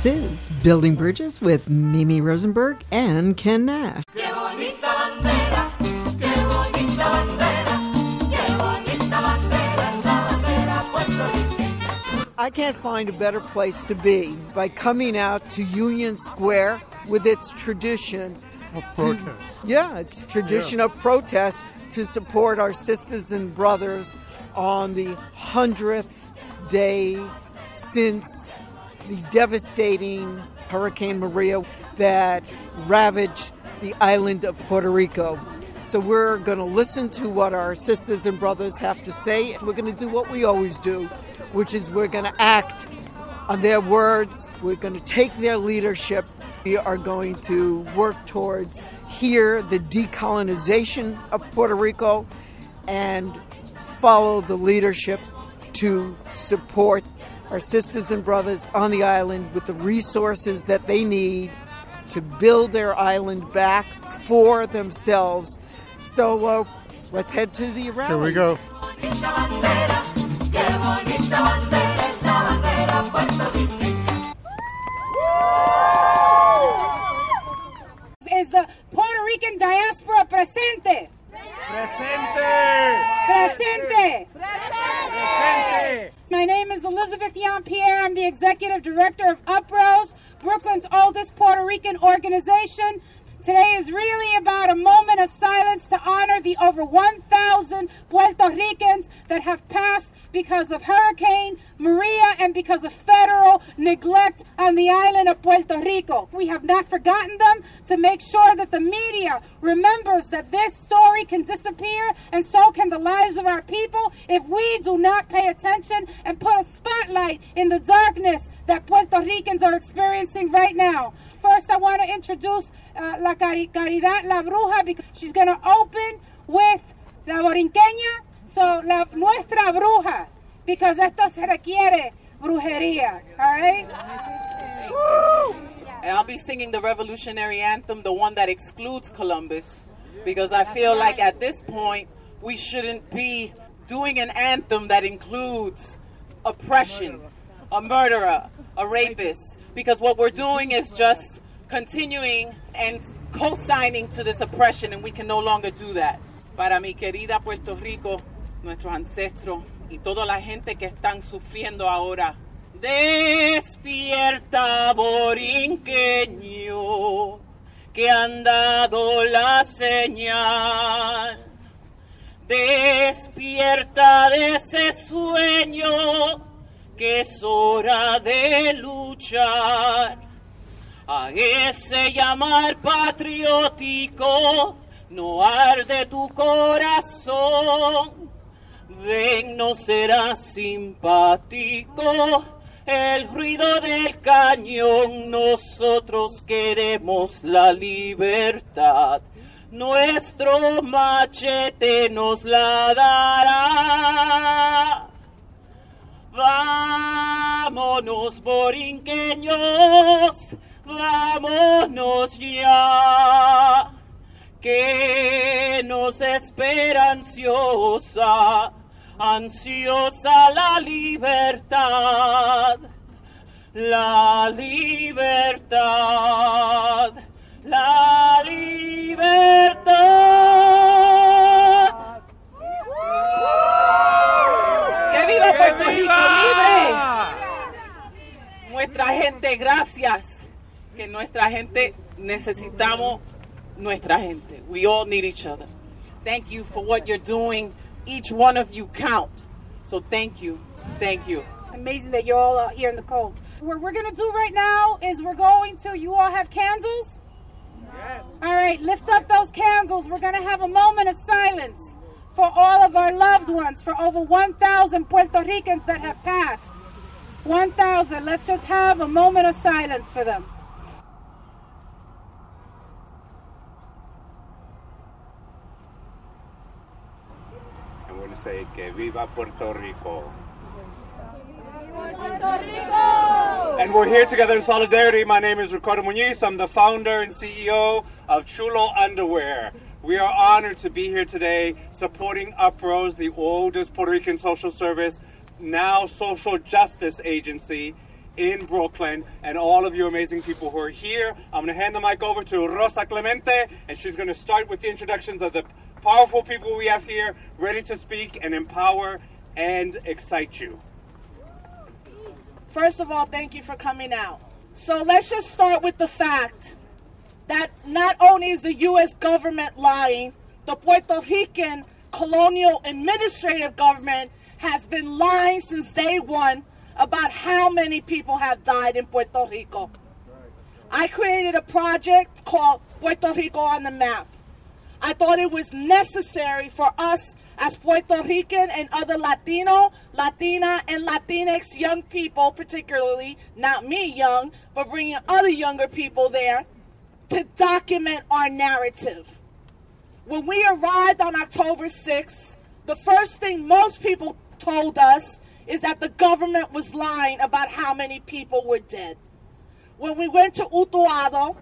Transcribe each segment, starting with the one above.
This is Building Bridges with Mimi Rosenberg and Ken Nash. Qué bonita bandera, qué bonita bandera, qué bonita bandera, es la bandera puertorriqueña. I can't find a better place to be by coming out to Union Square with its tradition of protest. It's tradition of protest to support our sisters and brothers on the 100th day since the devastating Hurricane Maria that ravaged the island of Puerto Rico. So we're going to listen to what our sisters and brothers have to say. We're going to do what we always do, which is we're going to act on their words. We're going to take their leadership. We are going to work towards here the decolonization of Puerto Rico and follow the leadership to support our sisters and brothers on the island with the resources that they need to build their island back for themselves. So let's head to the rally. Here we go. Is the Puerto Rican diaspora presente? Presente! Presente! Presente! My name is Elizabeth Jean-Pierre. I'm the executive director of UPROSE, Brooklyn's oldest Puerto Rican organization. Today is really about a moment of silence to honor the over 1,000 Puerto Ricans that have passed because of Hurricane Maria and because of federal neglect on the island of Puerto Rico. We have not forgotten them to make sure that the media remembers that this story can disappear and so can the lives of our people if we do not pay attention and put a spotlight in the darkness that Puerto Ricans are experiencing right now. First, I want to introduce La Caridad La Bruja because she's going to open with La Borinqueña, so nuestra bruja, because esto se requiere brujería, all right? And I'll be singing the revolutionary anthem, the one that excludes Columbus, because I feel like at this point we shouldn't be doing an anthem that includes oppression, a murderer, a rapist, because what we're doing is just continuing and co-signing to this oppression, and we can no longer do that. Para mi querida Puerto Rico, nuestros ancestros y toda la gente que están sufriendo ahora. Despierta, borinqueño, que han dado la señal. Despierta de ese sueño, que es hora de luchar. A ese llamar patriótico, no arde tu corazón. Ven, no será simpático el ruido del cañón. Nosotros queremos la libertad. Nuestro machete nos la dará. Vámonos, borinqueños, vámonos ya, que nos espera ansiosa, ansiosa la libertad, la libertad, la libertad. ¡Que viva Puerto Rico libre! Nuestra gente, gracias. Que nuestra gente, necesitamos nuestra gente. We all need each other. Thank you for what you're doing. Each one of you count. So thank you. Thank you. Amazing that you're all out here in the cold. What we're going to do right now is you all have candles? Yes. All right, lift up those candles. We're going to have a moment of silence for all of our loved ones, for over 1,000 Puerto Ricans that have passed. 1,000. Let's just have a moment of silence for them. I'm going to say que viva Puerto Rico. Puerto Rico! And we're here together in solidarity. My name is Ricardo Muñiz. I'm the founder and CEO of Chulo Underwear. We are honored to be here today supporting UPROSE, the oldest Puerto Rican social service, now social justice agency in Brooklyn, and all of you amazing people who are here. I'm going to hand the mic over to Rosa Clemente, and she's going to start with the introductions of the powerful people we have here, ready to speak and empower and excite you. First of all, thank you for coming out. So let's just start with the fact that not only is the U.S. government lying, the Puerto Rican colonial administrative government has been lying since day one about how many people have died in Puerto Rico. I created a project called Puerto Rico on the Map. I thought it was necessary for us as Puerto Rican and other Latino, Latina, and Latinx young people, particularly, not me young, but bringing other younger people there, to document our narrative. When we arrived on October 6th, the first thing most people told us is that the government was lying about how many people were dead. When we went to Utuado,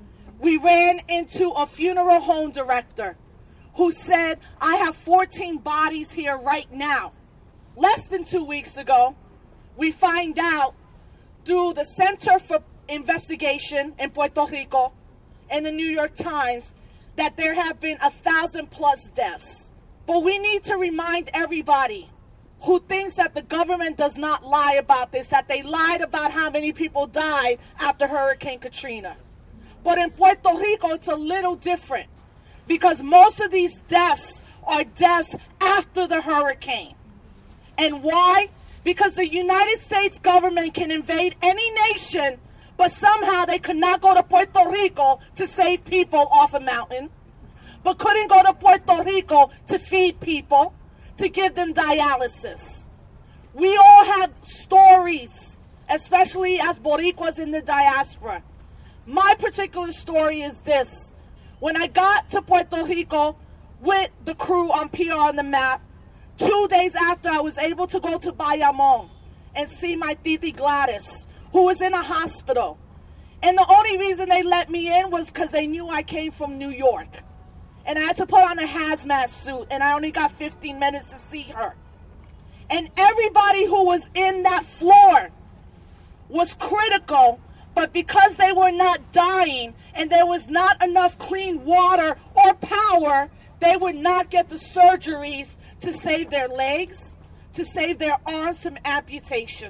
we ran into a funeral home director who said, I have 14 bodies here right now. Less than 2 weeks ago, we find out through the Center for Investigation in Puerto Rico and the New York Times that there have been 1,000+ deaths. But we need to remind everybody who thinks that the government does not lie about this, that they lied about how many people died after Hurricane Katrina. But in Puerto Rico, it's a little different because most of these deaths are deaths after the hurricane. And why? Because the United States government can invade any nation, but somehow they could not go to Puerto Rico to save people off a mountain, but couldn't go to Puerto Rico to feed people, to give them dialysis. We all have stories, especially as Boricuas in the diaspora. My particular story is this. When I got to Puerto Rico with the crew on PR on the Map, 2 days after I was able to go to Bayamón and see my Titi Gladys, who was in a hospital. And the only reason they let me in was because they knew I came from New York. And I had to put on a hazmat suit, and I only got 15 minutes to see her. And everybody who was in that floor was critical, but because they were not dying and there was not enough clean water or power, they would not get the surgeries to save their legs, to save their arms from amputation.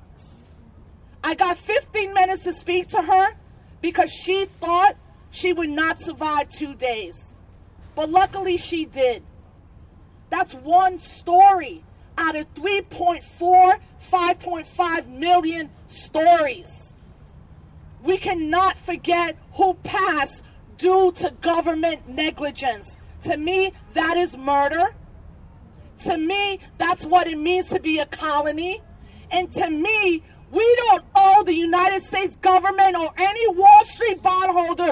I got 15 minutes to speak to her because she thought she would not survive 2 days. But luckily she did. That's one story out of 3.4, 5.5 million stories. We cannot forget who passed due to government negligence. To me, that is murder. To me, that's what it means to be a colony. And to me, we don't owe the United States government or any Wall Street bondholder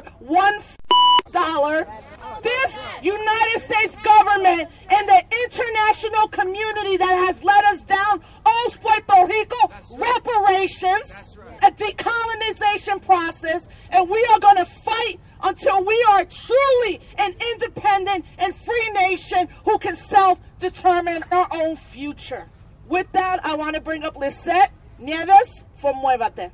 $1. This United States government and the international community that has let us down owes Puerto Rico reparations, a decolonization process, and we are going to fight until we are truly an independent and free nation who can self-determine our own future. With that, I want to bring up Lisette Nieves from Muévate.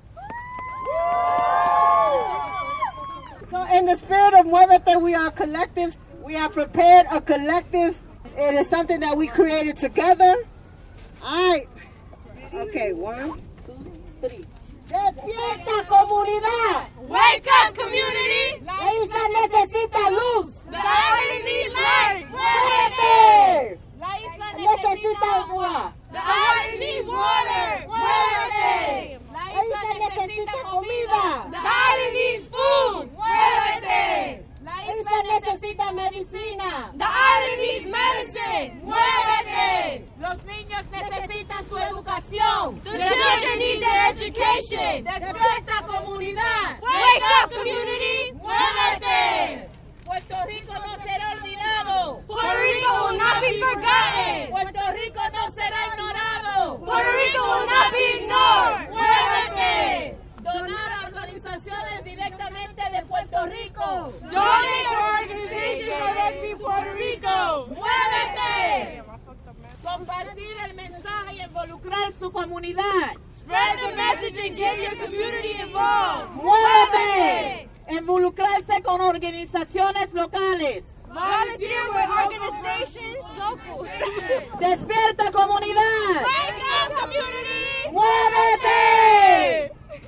So in the spirit of Muévate, we are collectives. We have prepared a collective. It is something that we created together. All right. Okay, 1, 2, 3. ¡Despierta, comunidad! Wake up, community! La isla necesita luz. The island needs light! ¡Muévete! La isla Necesita agua. The island needs water! ¡Muévete! La isla necesita comida. The island needs food! Muévete! La isla necesita medicina. The island needs medicine! Muévete! Los niños necesitan su educación. The children need their education! ¡Despierta, comunidad! Wake up, community! Muévete! Puerto Rico no será olvidado. Puerto Rico will not be forgotten! Puerto Rico no será ignorado. Puerto Rico will not be ignored! ¡Muévete! Donar a organizaciones directamente de Puerto Rico. Donate to organizations directly in Puerto Rico! ¡Muévete! Compartir el mensaje y involucrar su comunidad. Spread the message and get your community involved. ¡Muévete! Involucrarse con organizaciones locales. Volunteer with organizations local. ¡Despierta comunidad! Wake up, community! ¡Muévete!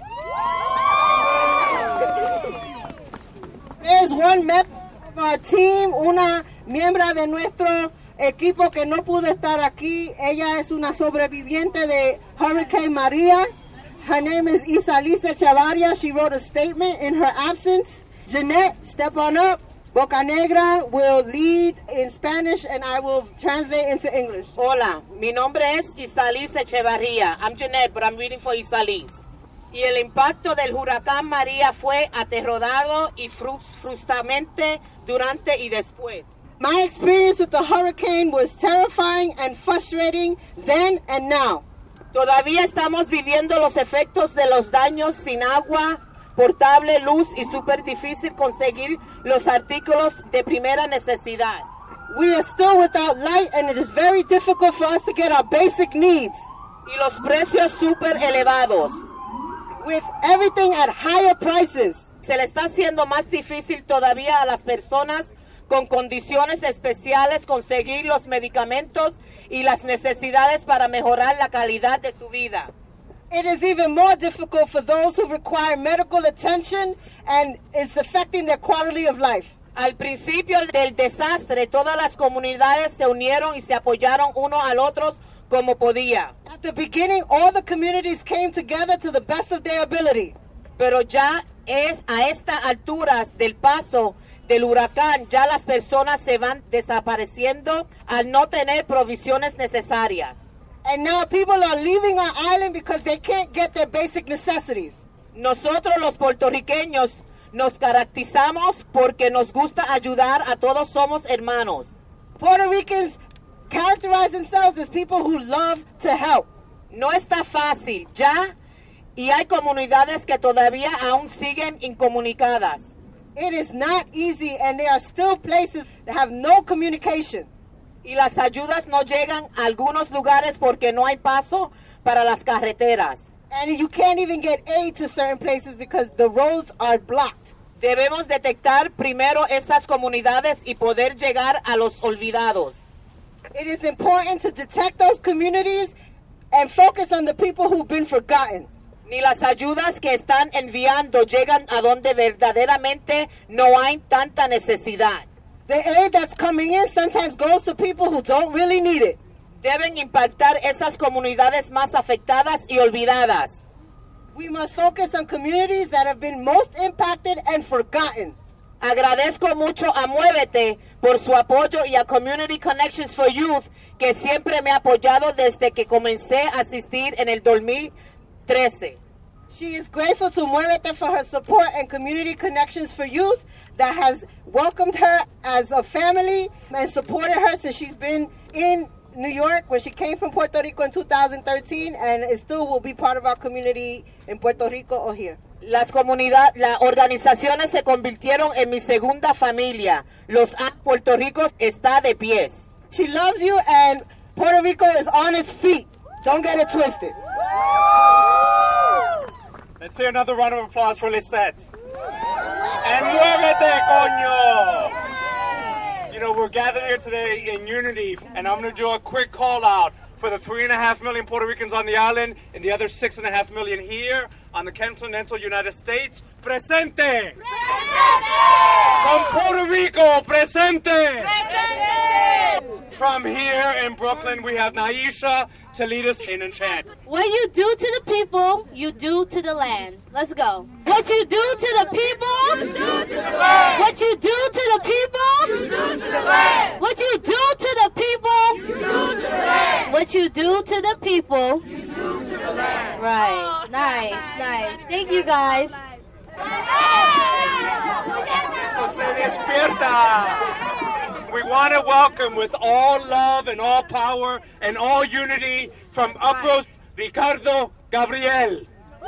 There's one member of our team, una miembro de nuestro equipo que no pudo estar aquí. Ella es una sobreviviente de Hurricane Maria. Her name is Isalisa Chavarria. She wrote a statement in her absence. Jeanette, step on up. Bocanegra will lead in Spanish and I will translate into English. Hola, mi nombre es Isalis Echevarría. I'm Jeanette, but I'm reading for Isalis. Y el impacto del huracán María fue aterrador y frustrante durante y después. My experience with the hurricane was terrifying and frustrating then and now. Todavía estamos viviendo los efectos de los daños sin agua portable, luz y súper difícil conseguir los artículos de primera necesidad. We are still without light and it is very difficult for us to get our basic needs. Y los precios súper elevados. With everything at higher prices. Se le está haciendo más difícil todavía a las personas con condiciones especiales conseguir los medicamentos y las necesidades para mejorar la calidad de su vida. It is even more difficult for those who require medical attention and it's affecting their quality of life. Al principio del desastre, todas las comunidades se unieron y se apoyaron uno al otro como podía. At the beginning, all the communities came together to the best of their ability. Pero ya es a estas alturas del paso del huracán, ya las personas se van desapareciendo al no tener provisiones necesarias. And now people are leaving our island because they can't get their basic necessities. Nosotros los puertorriqueños nos caracterizamos porque nos gusta ayudar a todos, somos hermanos. Puerto Ricans characterize themselves as people who love to help. No está fácil ya y hay comunidades que todavía aún siguen incomunicadas. It is not easy and there are still places that have no communication. Y las ayudas no llegan a algunos lugares porque no hay paso para las carreteras. And you can't even get aid to certain places because the roads are blocked. Debemos detectar primero estas comunidades y poder llegar a los olvidados. It is important to detect those communities and focus on the people who've been forgotten. Ni las ayudas que están enviando llegan a donde verdaderamente no hay tanta necesidad. The aid that's coming in sometimes goes to people who don't really need it. Deben impactar esas comunidades más afectadas y olvidadas. We must focus on communities that have been most impacted and forgotten. Agradezco mucho a Muévete por su apoyo y a Community Connections for Youth, que siempre me ha apoyado desde que comencé a asistir en el 2013. She is grateful to Muévete for her support and Community Connections for Youth that has welcomed her as a family and supported her since she's been in New York when she came from Puerto Rico in 2013 and still will be part of our community in Puerto Rico or here. Las organizaciones se convirtieron en mi segunda familia. Puerto Rico está de pies. She loves you and Puerto Rico is on its feet. Don't get it twisted. Let's hear another round of applause for Lisette. And muévete, coño! You know, we're gathered here today in unity, and I'm going to do a quick call out for the 3.5 million Puerto Ricans on the island and the other 6.5 million here on the continental United States. Presente! Presente! From Puerto Rico, presente! Presente! From here in Brooklyn, we have Naisha to lead us in a chant. What you do to the people, you do to the land. Let's go. What you do to the people, you do to the land. What you do to the people, you do to the land. What you do to the people, you do to the land. What you do to the people, you do to the land. Right. Oh, nice. Thank you, guys. Se despierta. We want to welcome with all love and all power and all unity from Uprose, Ricardo Gabriel.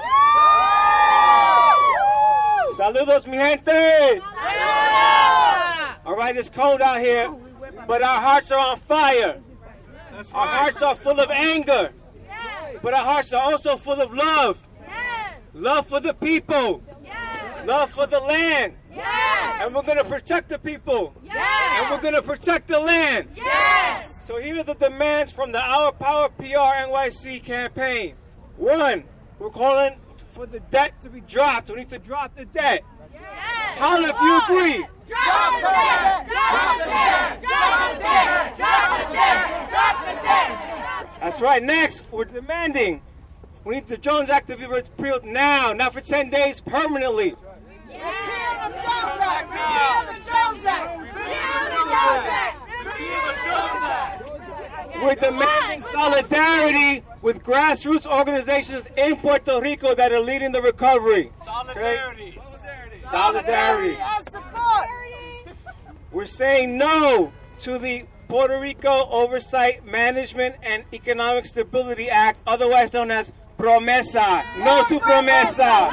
Saludos, mi gente. All right, it's cold out here, but our hearts are on fire. Our hearts are full of anger. But our hearts are also full of love. Love for the people. Love for the land. And we're going to protect the people. And we're going to protect the land. So here are the demands from the Our Power PR NYC campaign. 1, we're calling for the debt to be dropped. We need to drop the debt. Holla if you agree. Drop the debt! Drop the debt! Drop the debt! Drop the debt! Drop the debt! That's right. Next, we're demanding we need the Jones Act to be repealed now, not for 10 days, permanently. Repeal the Jones Act! Repeal the Jones Act! Repeal the Jones Act! Repeal the Jones Act! We're demanding solidarity with grassroots organizations in Puerto Rico that are leading the recovery. Solidarity! Solidarity. And support! We're saying no to the Puerto Rico Oversight, Management, and Economic Stability Act, otherwise known as PROMESA. No to PROMESA.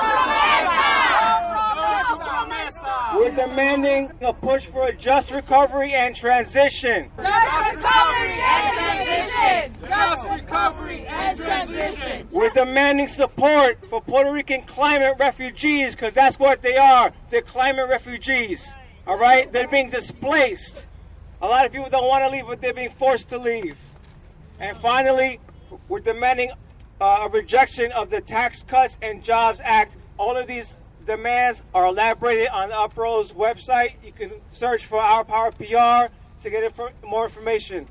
We're demanding a push for a just recovery and transition. Just recovery and transition! Just recovery and transition! We're demanding support for Puerto Rican climate refugees, because that's what they are. They're climate refugees. All right? They're being displaced. A lot of people don't want to leave, but they're being forced to leave. And finally, we're demanding a rejection of the Tax Cuts and Jobs Act. All of these demands are elaborated on the UPRO's website. You can search for Our Power PR to get more information.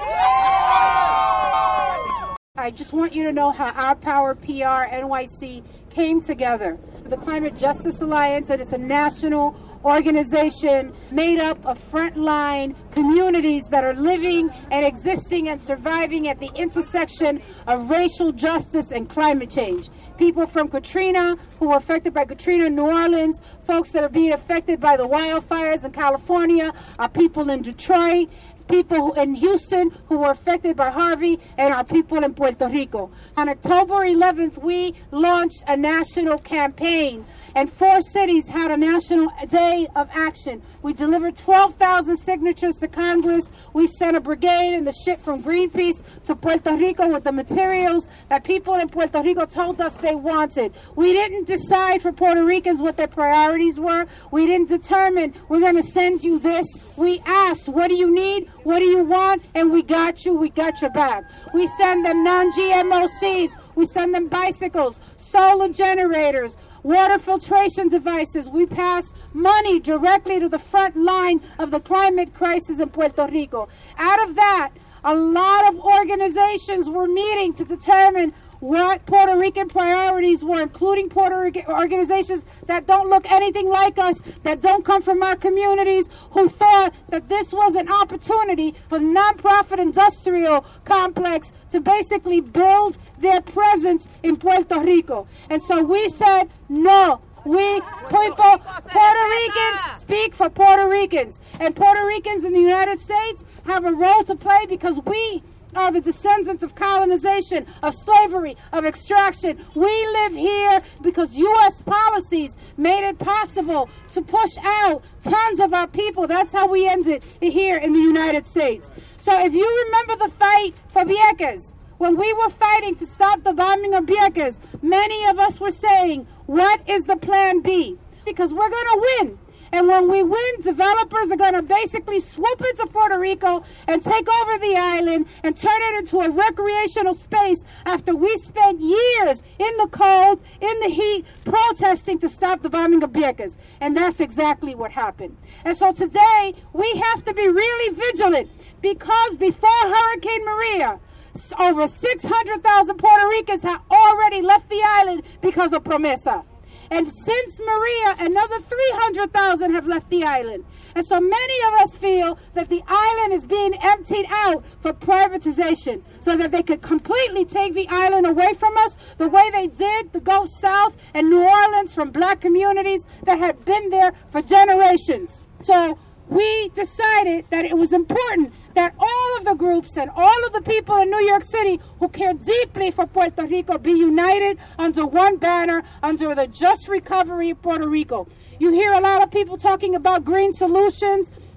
I just want you to know how Our Power PR NYC came together. The Climate Justice Alliance, and it's a national organization made up of frontline communities that are living and existing and surviving at the intersection of racial justice and climate change. People from Katrina who were affected by Katrina in New Orleans, folks that are being affected by the wildfires in California, our people in Detroit, people in Houston who were affected by Harvey, and our people in Puerto Rico. On October 11th, we launched a national campaign, and 4 cities had a national day of action. We delivered 12,000 signatures to Congress. We sent a brigade and the ship from Greenpeace to Puerto Rico with the materials that people in Puerto Rico told us they wanted. We didn't decide for Puerto Ricans what their priorities were. We didn't determine, we're going to send you this. We asked, what do you need? What do you want? And we got you. We got your back. We send them non-GMO seeds. We send them bicycles, solar generators, water filtration devices. We pass money directly to the front line of the climate crisis in Puerto Rico. Out of that, a lot of organizations were meeting to determine what Puerto Rican priorities were, including Puerto Rican organizations that don't look anything like us, that don't come from our communities, who thought that this was an opportunity for the nonprofit industrial complex to basically build their presence in Puerto Rico. And so we said, no, we people, Puerto Ricans, speak for Puerto Ricans. And Puerto Ricans in the United States have a role to play because we are the descendants of colonization, of slavery, of extraction. We live here because U.S. policies made it possible to push out tons of our people. That's how we ended here in the United States. So if you remember the fight for Vieques, when we were fighting to stop the bombing of Vieques, many of us were saying, what is the plan B? Because we're going to win. And when we win, developers are going to basically swoop into Puerto Rico and take over the island and turn it into a recreational space after we spent years in the cold, in the heat, protesting to stop the bombing of Vieques. And that's exactly what happened. And so today, we have to be really vigilant because before Hurricane Maria, over 600,000 Puerto Ricans have already left the island because of PROMESA. And since Maria, another 300,000 have left the island. And so many of us feel that the island is being emptied out for privatization so that they could completely take the island away from us the way they did the Gulf South and New Orleans from black communities that had been there for generations. So we decided that it was important that all of the groups and all of the people in New York City who care deeply for Puerto Rico be united under one banner, under the Just Recovery of Puerto Rico. You hear a lot of people talking about green solutions,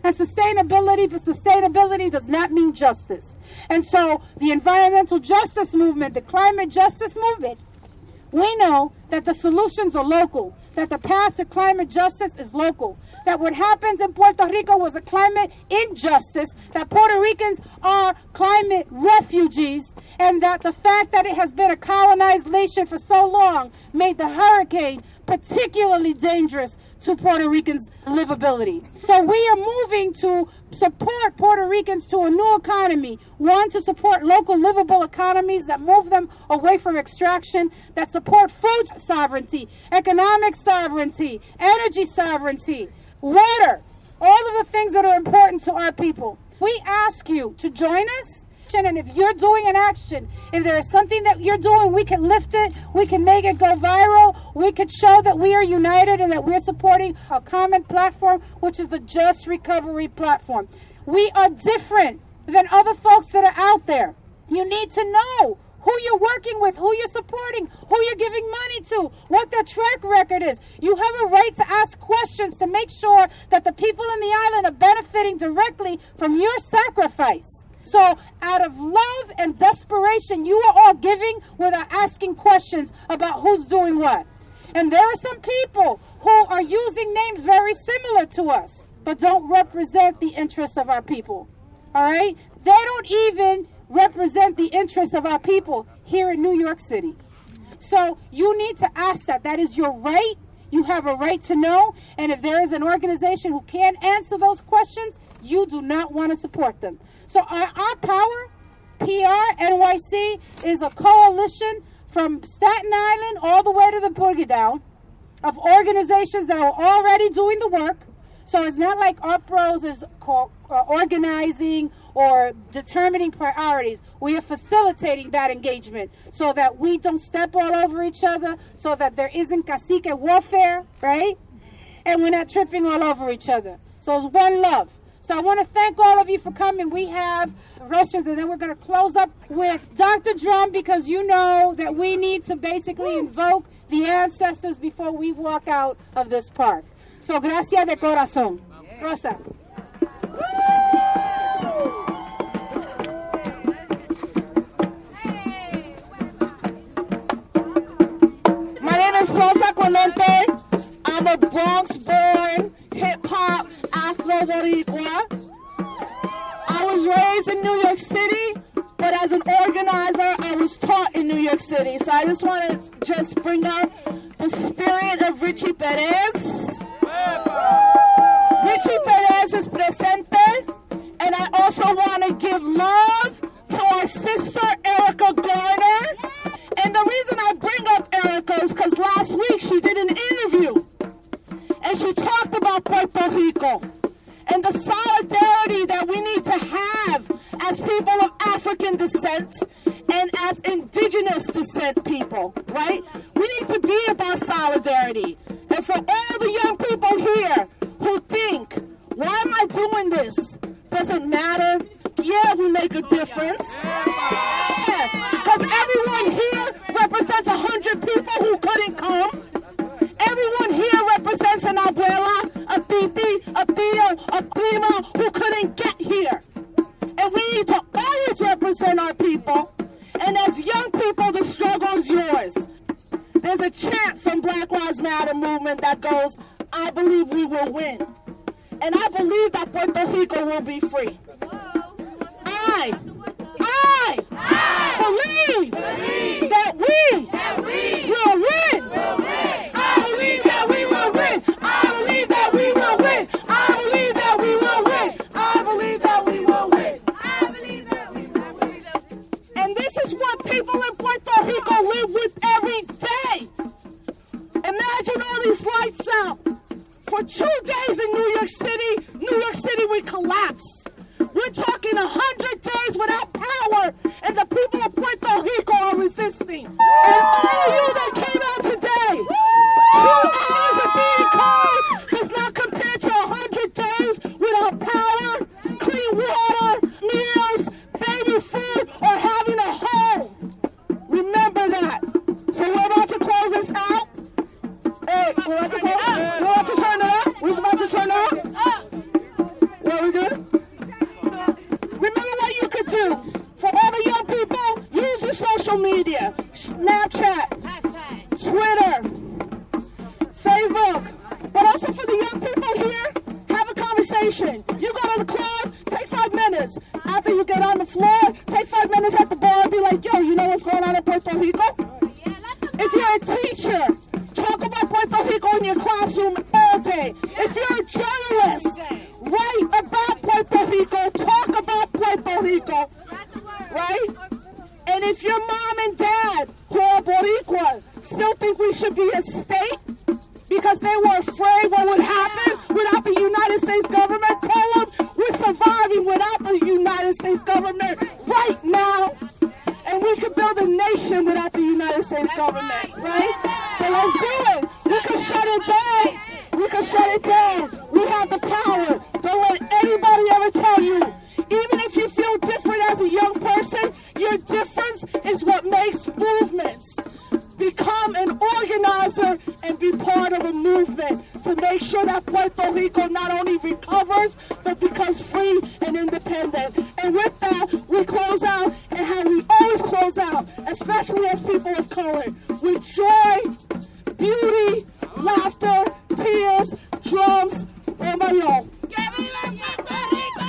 and sustainability, but sustainability does not mean justice. And so the environmental justice movement, the climate justice movement, we know that the solutions are local, that the path to climate justice is local, that what happens in Puerto Rico was a climate injustice, that Puerto Ricans are climate refugees, and that the fact that it has been a colonized nation for so long made the hurricane particularly dangerous to Puerto Ricans' livability. So we are moving to support Puerto Ricans to a new economy, one, to support local livable economies that move them away from extraction, that support food sovereignty, economic sovereignty, energy sovereignty, water, all of the things that are important to our people. We ask you to join us. And if you're doing an action, if there is something that you're doing, we can lift it, we can make it go viral, we could show that we are united and that we're supporting a common platform, which is the Just Recovery platform. We are different than other folks that are out there. You need to know who you're working with, who you're supporting, who you're giving money to, what their track record is. You have a right to ask questions to make sure that the people in the island are benefiting directly from your sacrifice. So out of love and desperation, you are all giving without asking questions about who's doing what. And there are some people who are using names very similar to us, but don't represent the interests of our people. All right? They don't even represent the interests of our people here in New York City. So you need to ask that. That is your right. You have a right to know. And if there is an organization who can't answer those questions, you do not want to support them. So our power, PR NYC, is a coalition from Staten Island all the way to the Boogie Down of organizations that are already doing the work. So it's not like UpRose is organizing or determining priorities. We are facilitating that engagement so that we don't step all over each other, so that there isn't cacique warfare, right? And we're not tripping all over each other. So it's one love. So I want to thank all of you for coming. We have restaurants, and then we're going to close up with Dr. Drum, because you know that we need to basically invoke the ancestors before we walk out of this park. So gracias de corazón. Rosa. My name is Rosa Clemente. I'm a Bronx-born hip-hop Afro-Boricua. I was raised in New York City, but as an organizer, I was taught in New York City. So I just want to just bring up the spirit of Richie Perez. Richie Perez is presente, and I also want to give love to our sister Erica Garner. And the reason I bring up Erica is because last week she did an interview, and she talked about Puerto Rico and the solidarity that we need to have as people of African descent and as indigenous descent people, right? We need to be about solidarity. And for all the young people here who think, why am I doing this? Does it matter? Yeah, we make a difference. Yeah, because everyone here represents 100 people who couldn't come. Everyone here represents an abuela, a titi, a tío, a prima who couldn't get here. And we need to always represent our people. And as young people, the struggle is yours. There's a chant from Black Lives Matter movement that goes, I believe we will win. And I believe that Puerto Rico will be free. I believe that we will win. I believe that we will win. I believe that we will win. I believe that we will win. I believe that we will win. I believe that we will win. And this is what people in Puerto Rico live with every day. Imagine all these lights out. For 2 days in New York City we collapse. We're talking 100 days without power, and the people of Puerto Rico are resisting. And all of you that came out today, 2 hours of being cold does not compare to 100 days without power, clean water, meals, baby food, or having a home. Remember that. So we're about to close this out. Hey, we're about to turn it up. We're about to turn it up. Well, station. You go to the club, take 5 minutes. After you get on the floor, take 5 minutes at the bar and be like, yo, you know what's going on in Puerto Rico? If you're a teacher, talk about Puerto Rico in your classroom all day. If you're a journalist, write about Puerto Rico, talk about Puerto Rico, right? And if your mom and dad, who are Boricua, still think we should be a state because they were afraid what would happen without the United States government, tell them we're surviving without the United States government right now. And we could build a nation without the United States government, right? So let's do it. We can shut it down. We can shut it down. We have the power. Don't let anybody ever tell you. Even if you feel different as a young person, your difference is what makes movements. Become an organizer and be part of a movement to make sure that Puerto Rico not only recovers, but becomes free and independent. And with that, we close out, and how we always close out, especially as people of color, with joy, beauty, laughter, tears, drums, and bailón. ¡Que viva Puerto Rico!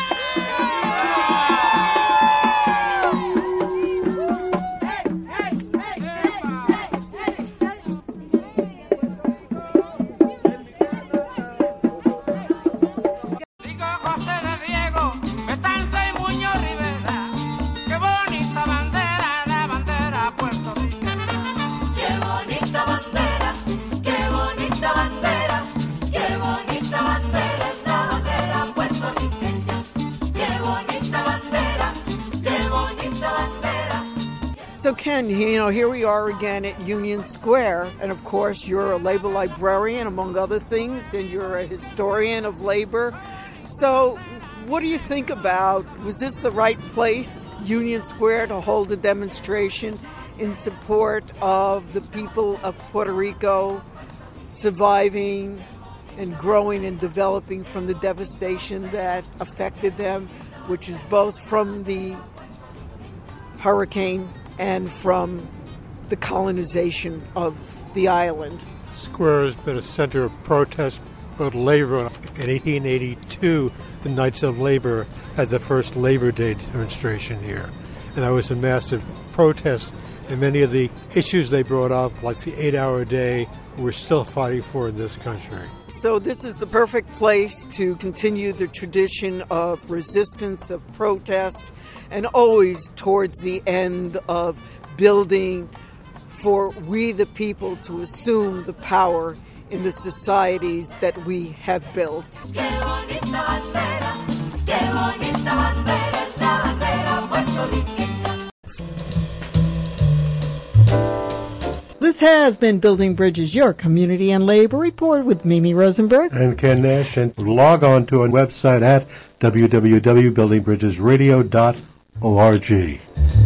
So Ken, here we are again at Union Square, and of course you're a labor librarian, among other things, and you're a historian of labor. So what do you think about, was this the right place, Union Square, to hold a demonstration in support of the people of Puerto Rico surviving and growing and developing from the devastation that affected them, which is both from the hurricane and from the colonization of the island? Square has been a center of protest about labor. In 1882, the Knights of Labor had the first Labor Day demonstration here. And that was a massive protest. And many of the issues they brought up, like the 8-hour day, we're still fighting for in this country. So this is the perfect place to continue the tradition of resistance, of protest, and always towards the end of building for we the people to assume the power in the societies that we have built. This has been Building Bridges, your community and labor report with Mimi Rosenberg and Ken Nash. And log on to our website at www.buildingbridgesradio.org.